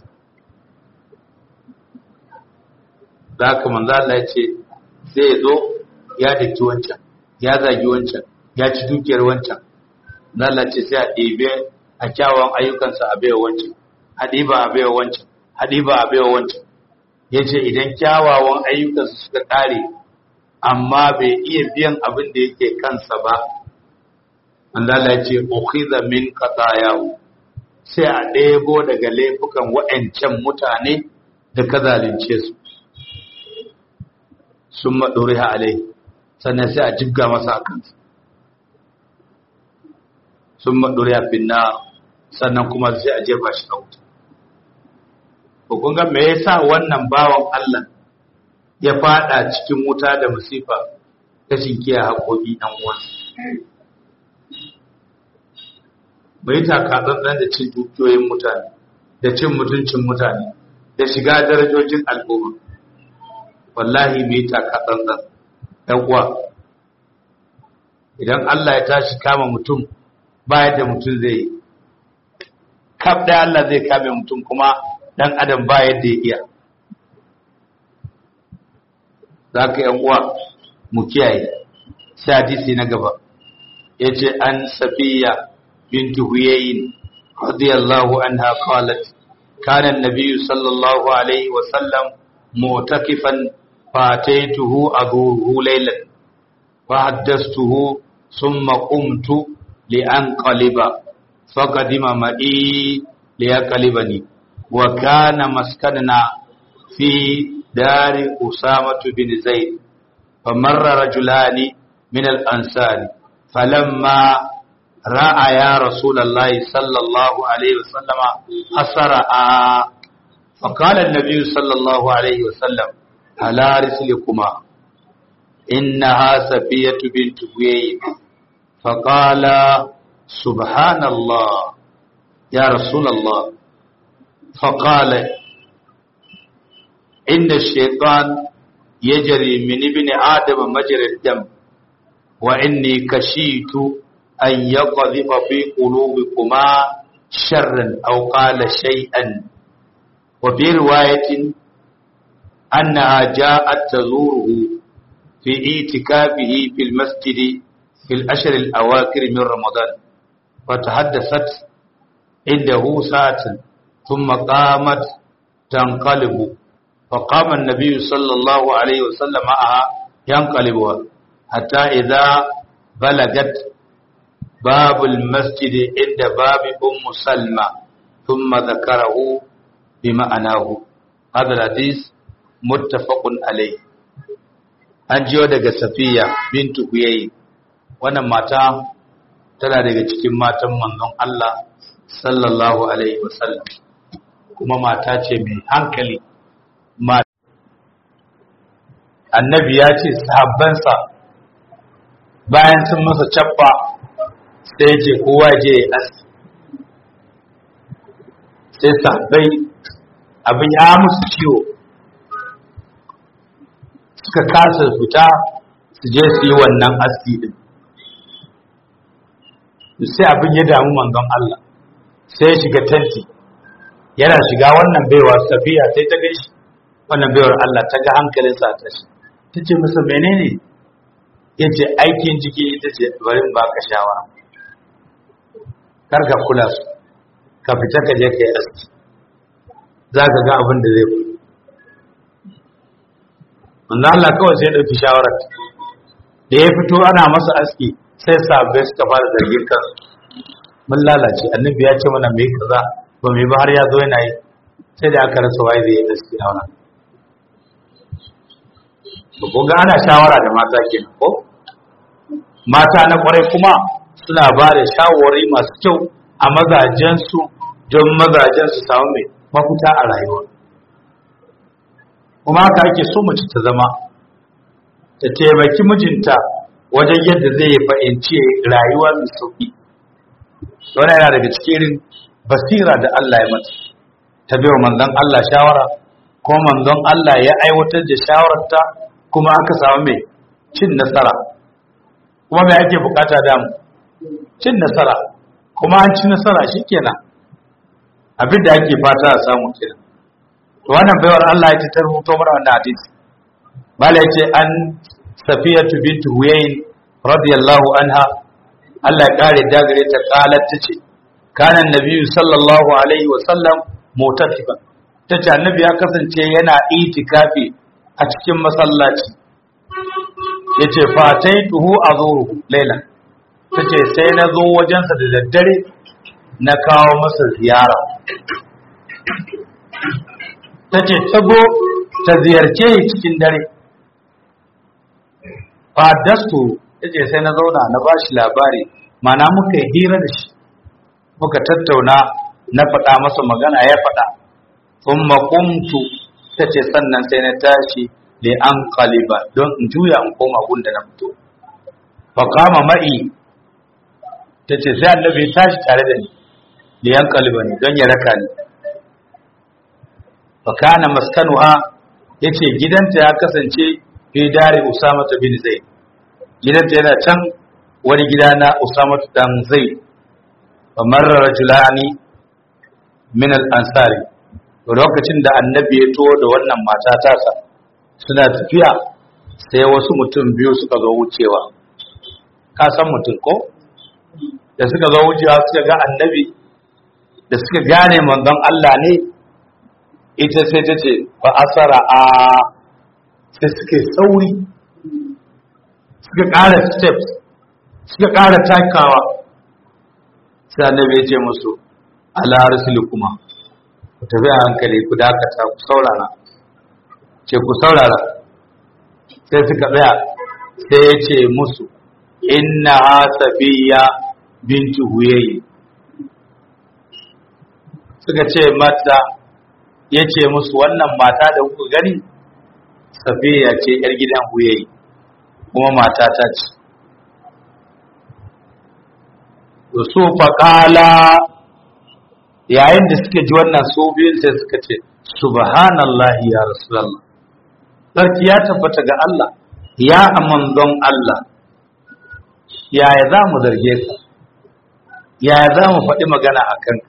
Za ka manzo Allah ya ce zai zo ya daki wancan, ya zagi wancan, ya ci dukiyar wancan. Allah ce sai a ɗebe a kyawun ayyukansa a baiwa wancan, a ɗiba a baiwa wancan, a ɗiba a baiwa wancan. Ya ce idan kyawawan ayyukansa suka ƙare, amma bai iya biyan abin da yake kansa ba, Allah ya ce ukhiza min qatayahu, sai a ɗebo daga laifukan wa'ancan mutane da ka zalunce su. Sun maɗuriha alai, sannan sai a jibga masa a kansa. Sun maɗuriha finna, sannan kuma sai a jefa shi a wuta. Ko kun ga me yasa wannan bawan Allah ya fada cikin wuta da musifa ta shinkiya haƙoƙi ɗan uwansa? Bai taka tsantsan da cin dukiyoyin mutane, da cin mutuncin mutane, da shiga darajojin al'umma. Wallahi bai taka tsantsan ɗan uwa. Idan Allah ya tashi kama mutum ba yadda mutum zai yi. Kaf ɗaya Allah zai kame mutum kuma ɗan adam ba yadda ya iya. Za ka ‘yan uwa mu kiyaye. Sai hadisi na gaba. Ya ce an Safiya bintu Huyayin رضي الله عنها قالت كان النبي صلى الله عليه وسلم معتكفا فأتيته أزوره ليلا فحدثته ثم قمت لأنقلب فقدم معي ليقلبني وكان مسكننا في دار أسامة بن زيد فمر رجلان من الأنصار فلما رأى يا رسول الله صلى الله عليه وسلم أسرع فقال النبي صلى الله عليه وسلم على رسلكما إنها صفية بنت حيي فقال سبحان الله يا رسول الله فقال إن الشيطان يجري من ابن آدم مجرى الدم وإني كشيت أن يقذف في قلوبكما شرا أو قال شيئا وفي رواية أنها جاءت تزوره في اعتكافه في المسجد في الأشهر الأواخر من رمضان فتحدثت عنده ساعة ثم قامت تنقلب فقام النبي صلى الله عليه وسلم معها ينقلبها حتى إذا بلغت باب المسجد عند باب أم سلمة ثم ذكره بمعناه هذا الحديث متفق عليه an jiyo daga Safiya bintu Huyay wannan mata tana daga cikin matan manzon Allah sallallahu alaihi wasallam kuma mata ce mai hankali annabi ya ce sahabbansa bayan sun masa cabba sai ya ce kowa je ya aski sai sahabbai abin ya musu ciwo suka kasa fita su je su yi wannan aski din sai abin ya damu manzon Allah sai ya shiga tanti yana shiga wannan baiwa Safiya sai ta gaishe wannan baiwar Allah ta ga hankalinsa ta shi ta ce masa menene ya ce aikin jiki ita ce bari in baka shawara kar ka kula su ka fita ka je ka yi aski za ka ga abin da zai fi wanda Allah kawai sai ya ɗauki shawarar da ya fito ana masa aski sai sabbai suka fara zargin kansu mun lalace annabi ya ce mana mai kaza ba mai ba har ya zo yana yi sai da aka rasa waye zai yi aski na wannan to ko ga ana shawara da mata kenan ko mata na kwarai kuma suna ba da shawarwari masu kyau a mazajensu don mazajen su samu mai mafita a rayuwa kuma haka ake so mace ta zama ta taimaki mijinta wajen yadda zai yi fahimci rayuwa mai sauki wannan yana daga cikin basira da Allah ya mata ta bai manzon Allah shawara kuma manzon Allah ya aiwatar da shawararta kuma aka samu mai cin nasara kuma mai ake bukata da mu cin nasara kuma an ci nasara shikenan abin da ake fata a samu kenan to wannan baiwar Allah ya ta rubuto mana wannan hadisi bala yace an Safiyatu bint Huyay radiyallahu anha Allah ya kare da gare ta kalat tace kana annabi sallallahu alaihi wa sallam mutafifa tace annabi ya kasance yana itikafi a cikin masallaci yace fataituhu azuru laylan tace sai na zo wajensa da daddare na kawo masa ziyara tace tago ta ziyarce cikin dare fadastu yace sai na zauna na bashi labari mana muka yi hira da shi muka tattauna na faɗa masa magana ya faɗa thumma qumtu tace sannan sai na tashi li an qaliba don in juya in koma gunda na fito fa kama ma'i tace sai annabi ya tashi tare da ni li an qaliba ni don ya raka ni fa kana maskanuha yace gidanta ya kasance fi dare Usama bin Zaid gidanta yana can wani gida na Usama dan Zaid fa marra rajulani min al-ansari lokacin da annabi ya to da wannan mata tasa suna tafiya sai wasu mutum biyu suka zo wucewa ka san mutum ko da suka zo wucewa suka ga annabi da suka gane manzon Allah ne ita sai ta ce fa asara a sai suke sauri suka ƙara steps suka ƙara takawa sai annabi ya ce musu ala kuma ku tafi a hankali ku dakata ku saurara ce ku saurara sai suka tsaya sai ya ce musu inna safiya bintu huyayi suka ce mata ya ce musu wannan mata da kuka gani safiya ce yar gidan huyayi kuma mata ta ce su faƙala yayin da suka ji wannan su biyun sai suka ce subhanallahi ya rasulullah sarki ya tabbata ga Allah ya amanzon Allah yaya za mu zarge ka yaya za mu faɗi magana a kanka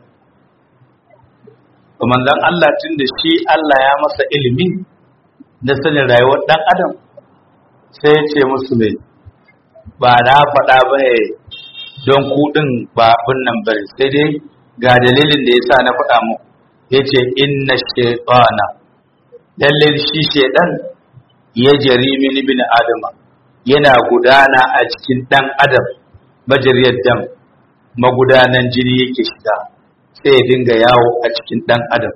amanzon Allah tun da shi Allah ya masa ilimi na sanin rayuwar ɗan adam sai ya ce musu mai ba na faɗa ba ne don kuɗin ba abin nan bari sai dai ga dalilin da ya sa na faɗa muku ya ce inna shaitana lallai shi shaidan ya jari mini bin adama yana gudana a cikin ɗan adam majariyar dam magudanan jini yake shiga sai ya dinga yawo a cikin ɗan adam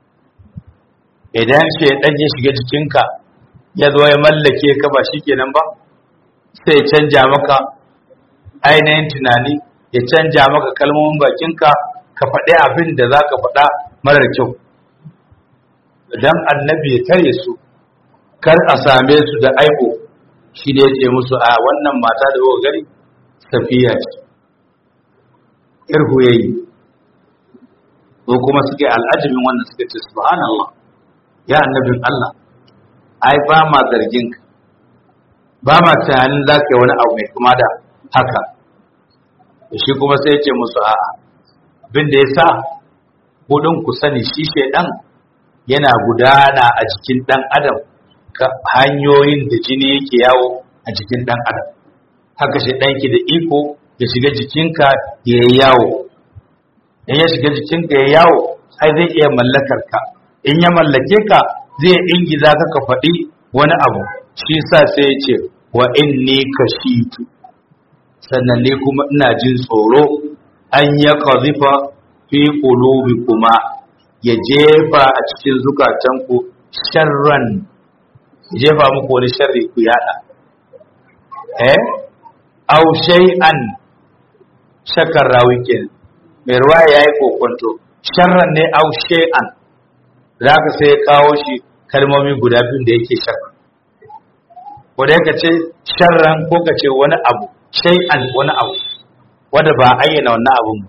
idan shaidan ya shiga jikinka ya zo ya mallake ka ba shikenan ba sai ya canja maka ainihin tunani ya canja maka kalmomin bakinka ka faɗi abin da za ka faɗa marar kyau idan annabi ya tare su kar a same su da aiko shi da ya ce musu a wannan mata da kuka gani safiya ce irhu yayi ko kuma suke al'ajabin wannan suka ce subhanallah ya annabin Allah ai ba ma zargin ka ba ma tunanin za ka yi wani abu mai kuma da haka shi kuma sai ya ce musu a'a abin da ya sa kudin ku sani shi shaidan yana gudana a jikin dan adam ka hanyoyin da jini yake yawo a jikin dan adam haka shaidan ke da iko ya shiga jikinka ya yi yawo in ya shiga jikinka ya yawo ai zai iya mallakar ka in ya mallake ka zai ingiza ka ka faɗi wani abu shi sa sai ya ce wa inni kashitu sannan ne kuma ina jin tsoro an ya kazifa fi qulubi kuma ya jefa a cikin zukatanku sharran jefa muku wani sharri ku yada eh aw shay'an shakar rawi kenan mai ruwa yayi kokonto sharran ne aw shay'an zaka sai kawo shi kalmomi guda biyu da yake sharri ko da yake ce sharran ko kace wani abu shay'an wani abu wanda ba ayyana wannan abun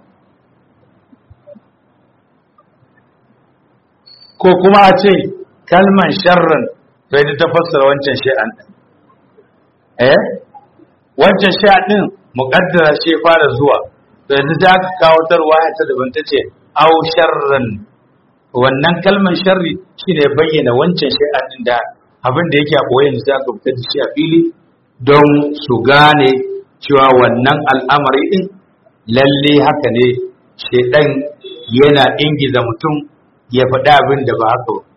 ko kuma a ce kalman sharran sai ta fassara wancan shay'an eh wancan shay'an din muqaddara shi fara zuwa to yanzu da aka kawo tarwaya ta daban tace aw sharran wannan kalman sharri shine bayyana wancan shay'an din da abin da yake a koyon sai aka fitar da shi a fili don su gane cewa wannan al'amari din lalle haka ne shedan yana ingiza mutum ya faɗa abin da ba haka ba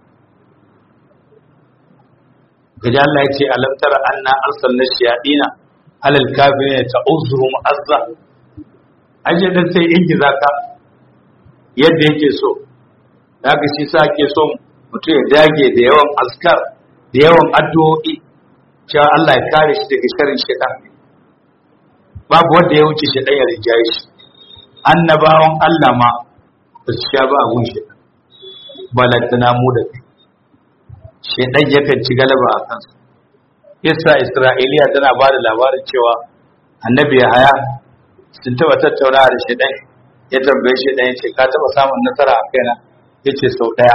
gaji Allah ya ce alam tara anna arsalna shayadina alal kafirin ta'uzrum azza aje dan sai ingiza ka yadda yake so daga shi sa ake so mutum ya dage da yawan azkar da yawan addu'o'i cewa Allah ya kare shi daga sharrin shaytan babu wanda ya wuce shaytan ya rinjaye shi annabawan Allah ma ba su sha ba abun shaytan balantana mu da kai shaytan yakan ci galaba a kansa yasa Isra'iliya tana ba da labarin cewa annabi Yahaya sun taba tattaunawa da shaytan ya tambaye shaytan ya ce ka taba samun nasara a kaina yace sau daya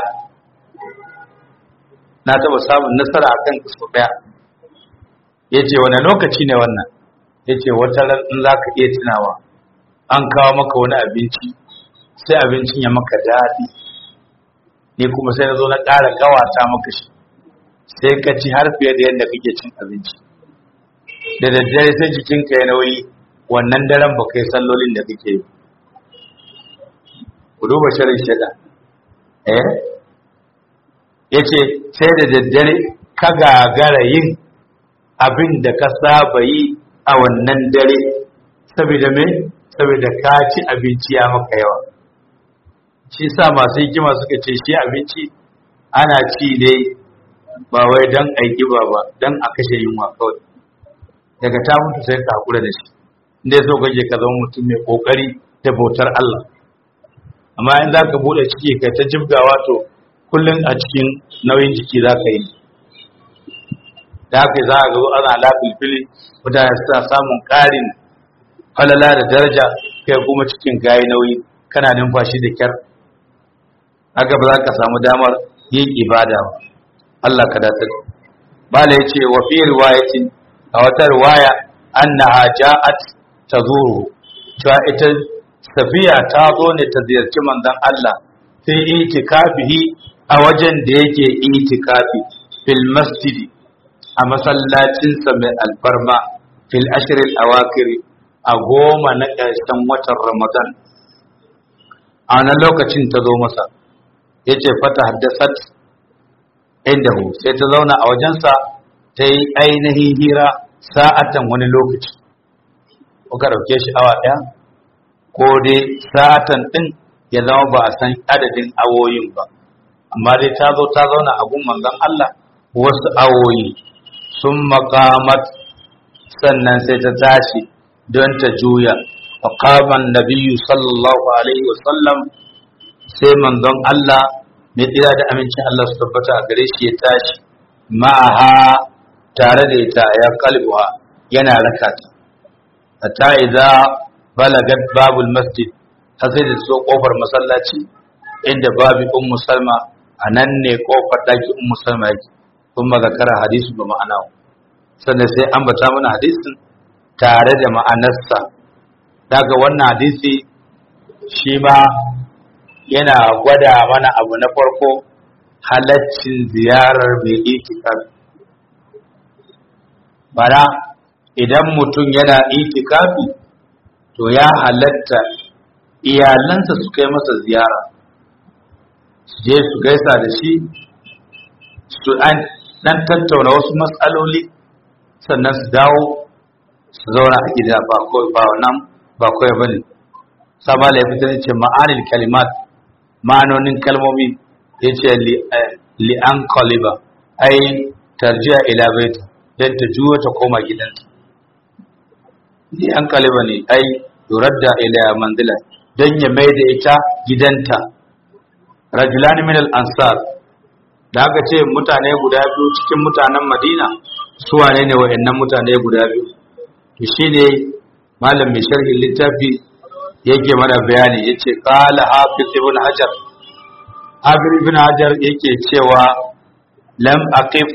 na taba samun nasara a kanka sau daya yace wani lokaci ne wannan yace wata ran in zaka iya tunawa an kawo maka wani abinci sai abincin ya maka daɗi ne kuma sai na zo na ƙara ƙawata maka shi sai ka ci har fiye da yadda kake cin abinci da daddare sai jikinka ya nauyi wannan daren ba kai sallolin da kake yi ku duba sharin shaidan eh yace sai da daddare ka gagara yin abin da ka saba yi a wannan dare saboda me saboda ka ci abinci ya maka yawa shi sa masu hikima suka ce shi abinci ana ci ne ba wai dan aiki ba ba dan a kashe yunwa kawai daga ta mutu sai ka hakura da shi inda so kake ka zama mutum mai kokari da bautar Allah amma in za ka bude ciki kai ta jibgawa to kullun a cikin nauyin jiki za ka yi da haka za a ga ana lafilfili mutane suna samun ƙarin falala da daraja kai kuma cikin gayi nauyi kana numfashi da kyar haka ba za ka samu damar yin ibada ba Allah ka dace bala yace wa fi riwayatin a wata riwaya annaha ja'at tazuru cewa ita safiya ta zo ne ta ziyarci manzon Allah sai itikafihi a wajen da yake itikafi fil masjidi a masallacinsa mai alfarma fil ashirin awakiri a goma na ƙarshen watan Ramadan a wannan lokacin ta zo masa ya ce fata haddasat inda hu sai ta zauna a wajensa ta yi ainihin hira sa'atan wani lokaci kuka ɗauke shi awa ɗaya ko dai sa'atan ɗin ya zama ba a san adadin awoyin ba amma dai ta zo ta zauna a gun manzon Allah wasu awoyi sun makamat sannan sai ta tashi don ta juya wa qaman nabiyyu sallallahu alaihi wasallam sai manzon Allah mai tsira da amincin Allah su tabbata a gare shi ya tashi ma'aha tare da ita ya kalbuwa yana raka ta hatta idza balagat babul masjid har sai da so kofar masallaci inda babu ummu salma anan ne kofar daki ummu salma yake kuma zakara hadisi ba ma'ana sannan sai an bata mana hadisin tare da ma'anarsa daga wannan hadisi shi ma yana gwada mana abu na farko halaccin ziyarar mai itikafi bara idan mutum yana itikafi to ya halatta iyalansa su kai masa ziyara su je su gaisa da shi su an dan tattauna wasu matsaloli sannan su dawo su zauna a gida ba kawai ba wannan ba kawai bane saba la fitar ce ma'anil kalimat ma'anonin kalmomi yace li li an qaliba ai tarjiya ila baita dan ta juyo ta koma gidanta li an qaliba ne ai yuradda ila manzila dan ya maida ita gidanta rajulan min al ansar da aka ce mutane guda biyu cikin mutanen Madina su wane ne wa'annan mutane guda biyu to shine malam mai sharhin littafi yake mana bayani yace qala hafiz ibn hajar hafiz ibn hajar yake cewa lam aqif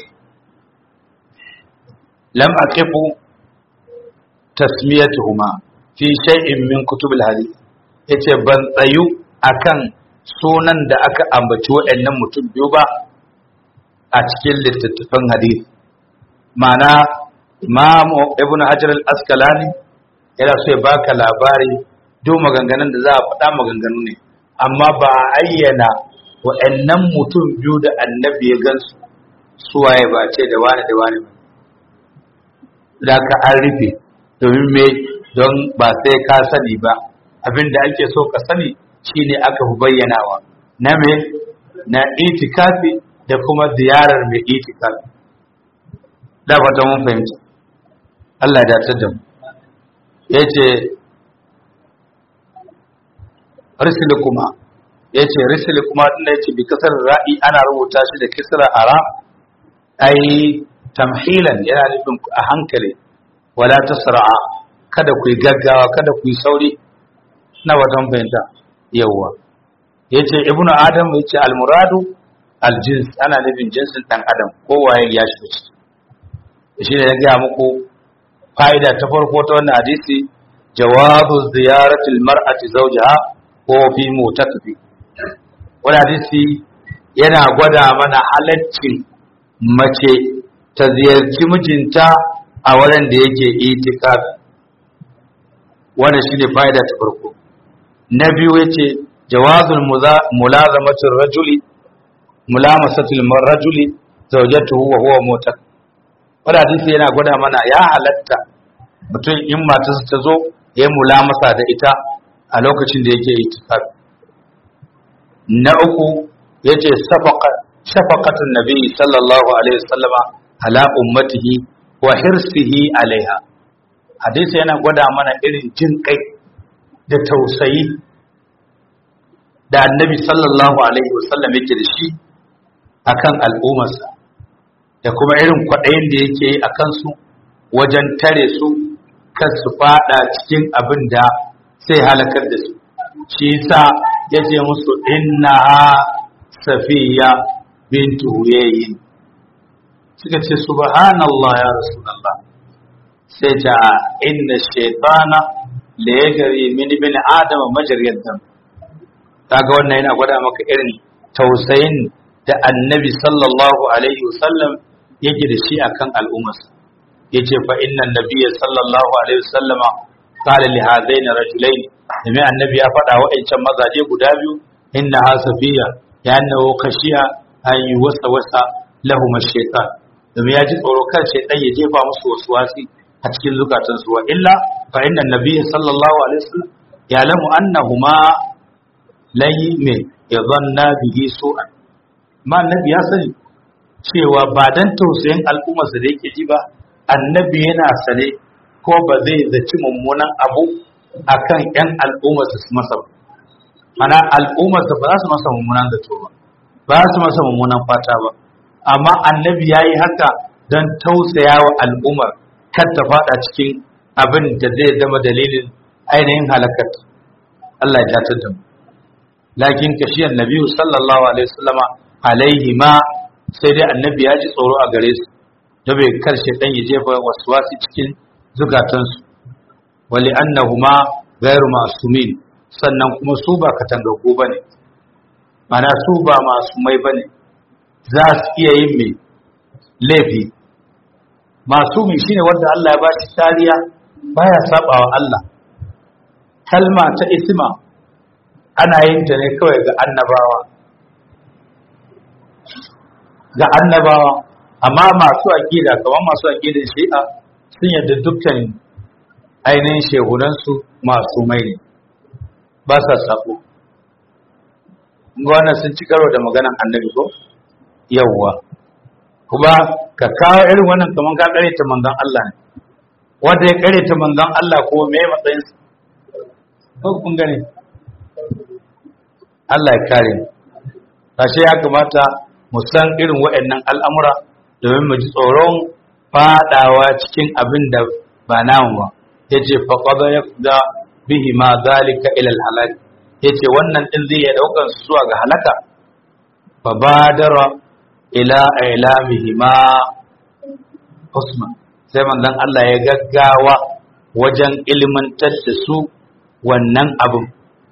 lam aqifu tasmiyatuhuma fi shay'in min kutub al-hadith yace ban tsayu akan sunan da aka ambaci waɗannan mutum biyu ba a cikin littattafan hadith ma'ana imam ibn hajar al-asqalani yana so ya baka labari duk maganganun da za a faɗa maganganu ne amma ba a ayyana waɗannan mutum biyu da annabi ya gansu suwaye ba ce da wani da wani da ka an rufe domin me don ba sai ka sani ba abinda ake so ka sani shine aka fi bayyanawa na me na itikafi da kuma ziyarar mai itikafi da fata mun fahimta Allah ya dace da mu yace risilukuma yace risilukuma din da yace bi kasar ra'i ana rubuta shi da kisra ara ai tamhilan yana nufin a hankali wala tasra'a kada ku yi gaggawa kada ku yi sauri na watan fahimta yawa yace ibnu adam yace almuradu aljins ana nufin jinsin dan adam kowaye ya shiga ciki shi ne ya ga muku fa'ida ta farko ta wannan hadisi jawabu ziyaratil mar'ati zawjaha ko fi mutakafi wannan hadisi yana gwada mana halaccin mace ta ziyarci mijinta a wurin da yake itikafi wannan shine fa'ida ta farko na biyu yace jawazul mulazamatir rajuli mulamasatil rajuli zawjatuhu wa huwa mutak. Wannan hadisi yana gwada mana ya halatta mutum in matarsa ta zo ya mulamasa da ita a lokacin da yake itikafi. Na uku yace safaqa shafaqatun nabi sallallahu alaihi wasallama ala ummatihi wa hirsihi alaiha. Hadisi yana gwada mana irin jin kai da tausayi da annabi sallallahu alaihi wasallam yake da shi akan al'ummarsa, da kuma irin kwaɗayin da yake yi a kansu wajen tare su kan su fada cikin abin da sai halakar da su. Shi yasa yace musu inna safiya bintu huyayi, suka ce subhanallah ya rasulullah, sai ta inna shaytana la yajri min ibn adama majriyad dam. Kaga wannan yana gwada maka irin tausayin da annabi sallallahu alaihi wasallam yake da shi akan al'ummarsa. Yace fa inna nabiyya sallallahu alaihi wasallama qala li hadaini rajulain, dame annabi ya faɗa wa'ancan mazaje guda biyu, inna hasafiya ya annahu khashiya an yuwaswasa lahum ash-shaytan, dame ya ji tsoro kan shaytan ya jefa musu waswasi a cikin zukatansu. Wa illa fa inna nabiyya sallallahu alaihi wasallam ya'lamu annahuma lan me yadhanna bihi su'an. Ma annabi ya sani cewa ba dan tausayin al'ummarsa da yake ji ba, annabi yana sane ko ba zai zaci mummunan abu akan ƴan al'ummarsa su masa ba. Mana al'ummarsa ba za su masa mummunan zato ba, ba za su masa mummunan fata ba, amma annabi ya yi haka don tausaya wa al'ummar kar ta fada cikin abin da zai zama dalilin ainihin halakar. Allah ya dace da mu. Lakin kashiyar nabiyu sallallahu alaihi wasallama alaihi ma, sai dai annabi ya ji tsoro a gare su da bai karshe dan ya jefa waswasi cikin zukatansu. Wali annahuma ghairu masumin, sannan kuma su ba katangagu bane, mana su ba masumai bane, za su iya yin mai laifi. Masumi shine wanda Allah ya ba shi kariya, baya sabawa Allah. Kalma ta isma ana yin ta ne kawai ga annabawa ga annabawa amma masu aqida kamar masu aqidar shi'a sun yadda dukkan ainihin shehunansu masu mai ne, ba sa sabo. Wannan sun ci karo da maganan annabi ko yawwa, kuma ka kawo irin wannan kamar ka kare ta manzon Allah ne, wanda ya kare ta manzon Allah ko me matsayin ko kun gane. Allah ya kare mu. Kashe ya kamata mu san irin waɗannan al'amura domin mu ji tsoron fadawa cikin abin da ba namu ba. Yace fa qada yafda bihi ma zalika ila al-halak, yace wannan din zai ya daukan su zuwa ga halaka. Fa badara ila ilamihi ma Usman, sai manzon Allah ya gaggawa wajen ilmantar da su wannan abin,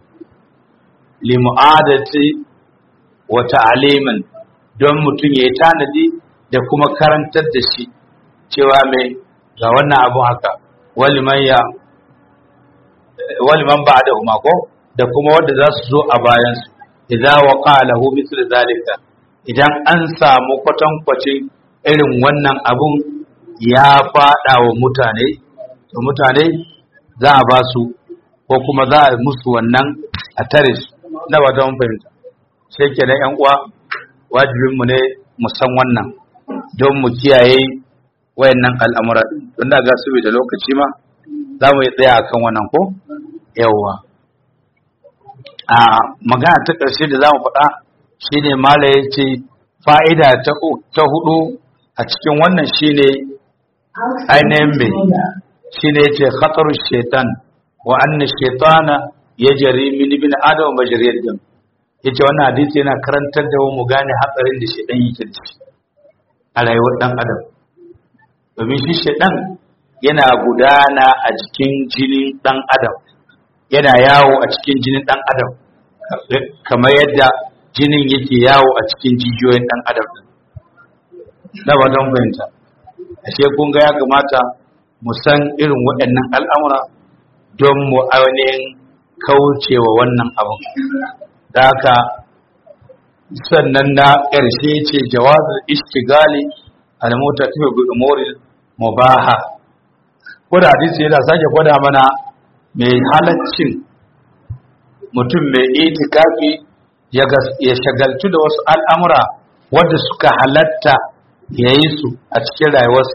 limu'adati wa ta'aliman, don mutum ya yi tanadi da kuma karantar da shi cewa mai ga wannan abu haka, waliman ya waliman ba'da huma ko da kuma wanda za su zo a bayan su, idza waqa lahu mithlu zalika, idan an samu kwatankwacin irin wannan abun ya fada wa mutane, to mutane za a ba su ko kuma za a musu wannan a tare su. Na ba ta mun fahimta, sai ke da ‘yan uwa wajibinmu ne mu san wannan don mu kiyaye wayannan al'amura, don da ga su da lokaci ma za mu yi tsaya a kan wannan ko yawwa. A magana ta ƙarshe da za mu faɗa shi ne mala ya ce fa'ida ta hudu a cikin wannan shi ne ainihin mai shi ne ya ce khatarun shaitan wa anna shaitana ya jari min ibn adam majriyad dam. Yace wannan hadisi yana karantar da mu gane hatsarin da shedan yake da shi a rayuwar dan adam, domin shi shedan yana gudana a cikin jinin dan adam, yana yawo a cikin jinin dan adam kamar yadda jinin yake yawo a cikin jijiyoyin dan adam. Na ba don fahimta, ashe kun ga ya kamata mu san irin waɗannan al'amura don mu ainihin kaucewa wannan abin. da haka sannan na ƙarshe ce jawazul istigali al-mutafi bi umuril mubaha ko da hadisi yana sake gwada mana mai halaccin mutum mai itikafi ya shagaltu da wasu al'amura wadda suka halatta ya yi su a cikin rayuwarsu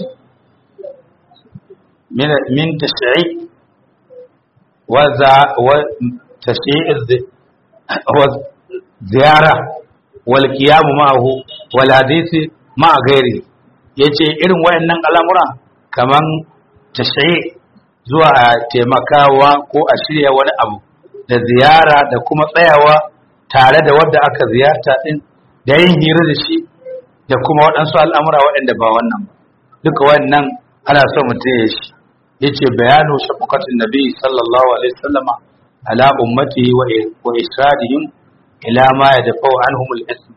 min tashi'i wa tashi'i wa ziyara wal qiyamu ma'ahu wal hadisi ma'a gairi yace irin wayannan al'amura kaman tashi'i zuwa taimakawa ko a shirya wani abu da ziyara da kuma tsayawa tare da wadda aka ziyarta din da yin hira da shi da kuma waɗansu al'amura waɗanda ba wannan ba duka wannan ana so mutum ya shi yace bayanu shafaqatin nabi sallallahu alaihi wasallama ala ummatihi wa isradihim ila ma yadfa'u anhum al-ism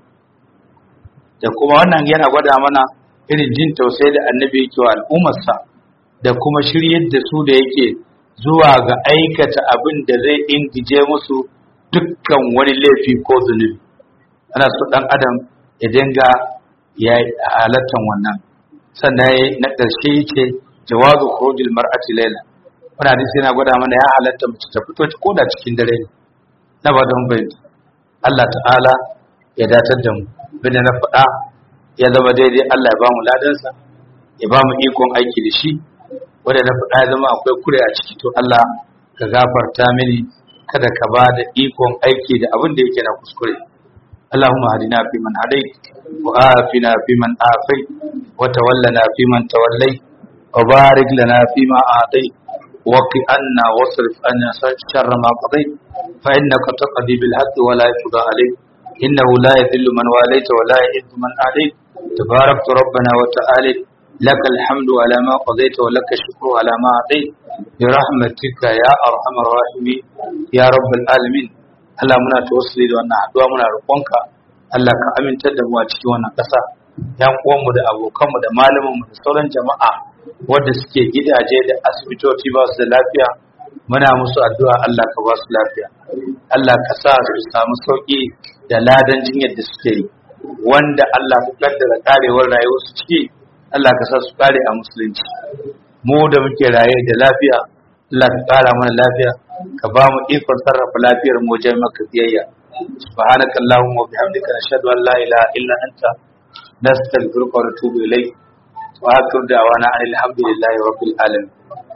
da kuma wannan yana gwada mana irin jin tausayi da annabi yake wa al'ummarsa da kuma shiryar da su da yake zuwa ga aikata abin da zai ingije musu dukkan wani laifi ko zunubi ana so dan adam ya dinga ya halattan wannan sannan na ƙarshe yake jawazu khurujil mar'ati layla wannan hadisi yana gwada mana ya halatta mace ta fito ko da cikin dare ne na ba don bayyana Allah ta'ala ya datar da mu bin na faɗa ya zama daidai Allah ya ba mu ladansa ya ba mu ikon aiki da shi wanda na faɗa ya zama akwai kure a ciki to Allah ka gafarta mini kada ka ba da ikon aiki da abin da yake na kuskure Allahumma hadina fi man hadait wa afina fi man afait wa tawallana fi man tawallait wa barik lana fi ma atait wa qi anna wasrif anna sharra ma qadait fa innaka taqdi bil haqqi wa la yuqda alayk innahu la yadhillu man walayta wa la yu'izzu man adait tabarakta rabbana wa ta'ala لك الحمد على ما قضيت ولك الشكر على ما أعطيت برحمتك يا أرحم الراحمين يا رب العالمين Allah muna tawassuli da wannan addu'a muna roƙonka Allah ka amintar da mu a cikin wannan ƙasa yan uwanmu da abokanmu da malamanmu da sauran jama'a wanda suke gidaje da asibitoci ba su da lafiya muna musu addu'a Allah ka ba su lafiya Allah ka sa su samu sauki da ladan jinyar da suke yi wanda Allah ka kaddara karewar rayuwar su ciki Allah ka sa su kare a musulunci mu da muke raye da lafiya Allah ka kara mana lafiya ka ba mu ikon sarrafa lafiyar mu wajen maka biyayya subhanakallahumma wa bihamdika nashhadu an la ilaha illa anta nastaghfiruka wa natubu ilayk wa akhiru da'wana alhamdulillahi rabbil alamin